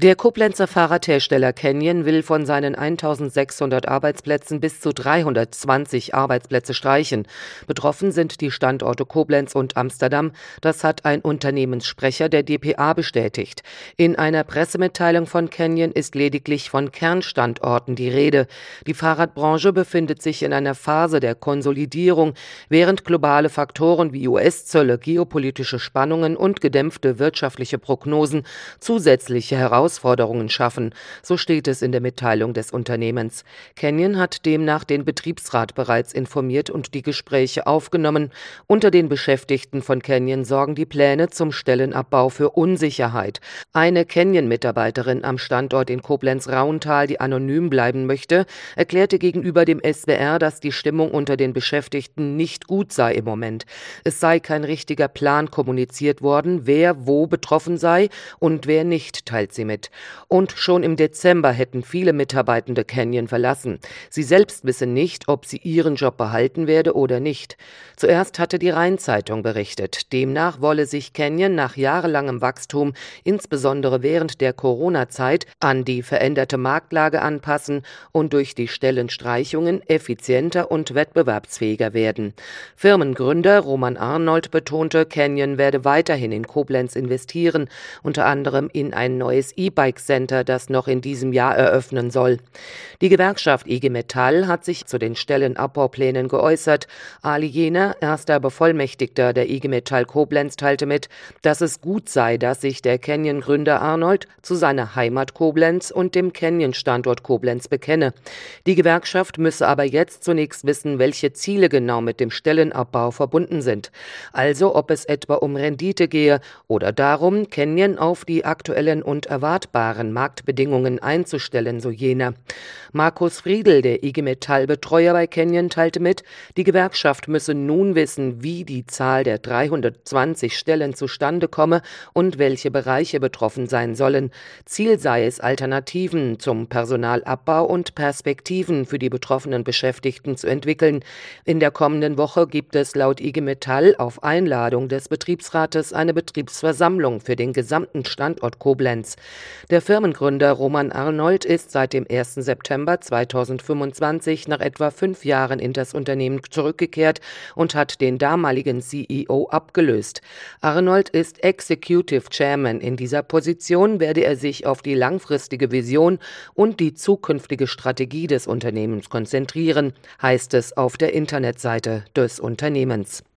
Der Koblenzer Fahrradhersteller Canyon will von seinen 1.600 Arbeitsplätzen bis zu 320 Arbeitsplätze streichen. Betroffen sind die Standorte Koblenz und Amsterdam. Das hat ein Unternehmenssprecher der dpa bestätigt. In einer Pressemitteilung von Canyon ist lediglich von Kernstandorten die Rede. Die Fahrradbranche befindet sich in einer Phase der Konsolidierung, während globale Faktoren wie US-Zölle, geopolitische Spannungen und gedämpfte wirtschaftliche Prognosen zusätzliche Herausforderungen schaffen, so steht es in der Mitteilung des Unternehmens. Canyon hat demnach den Betriebsrat bereits informiert und die Gespräche aufgenommen. Unter den Beschäftigten von Canyon sorgen die Pläne zum Stellenabbau für Unsicherheit. Eine Canyon-Mitarbeiterin am Standort in Koblenz-Rauental, die anonym bleiben möchte, erklärte gegenüber dem SWR, dass die Stimmung unter den Beschäftigten nicht gut sei im Moment. Es sei kein richtiger Plan kommuniziert worden, wer wo betroffen sei und wer nicht, teilt sie mit. Und schon im Dezember hätten viele Mitarbeitende Canyon verlassen. Sie selbst wissen nicht, ob sie ihren Job behalten werde oder nicht. Zuerst hatte die Rhein-Zeitung berichtet. Demnach wolle sich Canyon nach jahrelangem Wachstum, insbesondere während der Corona-Zeit, an die veränderte Marktlage anpassen und durch die Stellenstreichungen effizienter und wettbewerbsfähiger werden. Firmengründer Roman Arnold betonte, Canyon werde weiterhin in Koblenz investieren, unter anderem in ein neues E-Bike-Center, das noch in diesem Jahr eröffnen soll. Die Gewerkschaft IG Metall hat sich zu den Stellenabbauplänen geäußert. Ali Jener, erster Bevollmächtigter der IG Metall Koblenz, teilte mit, dass es gut sei, dass sich der Canyon-Gründer Arnold zu seiner Heimat Koblenz und dem Canyon-Standort Koblenz bekenne. Die Gewerkschaft müsse aber jetzt zunächst wissen, welche Ziele genau mit dem Stellenabbau verbunden sind. Also ob es etwa um Rendite gehe oder darum, Canyon auf die aktuellen und erwartbaren Marktbedingungen einzustellen, so Jener. Markus Friedl, der IG Metall-Betreuer bei Canyon, teilte mit, die Gewerkschaft müsse nun wissen, wie die Zahl der 320 Stellen zustande komme und welche Bereiche betroffen sein sollen. Ziel sei es, Alternativen zum Personalabbau und Perspektiven für die betroffenen Beschäftigten zu entwickeln. In der kommenden Woche gibt es laut IG Metall auf Einladung des Betriebsrates eine Betriebsversammlung für den gesamten Standort Koblenz. Der Firmengründer Roman Arnold ist seit dem 1. September 2025 nach etwa 5 Jahren in das Unternehmen zurückgekehrt und hat den damaligen CEO abgelöst. Arnold ist Executive Chairman. In dieser Position werde er sich auf die langfristige Vision und die zukünftige Strategie des Unternehmens konzentrieren, heißt es auf der Internetseite des Unternehmens.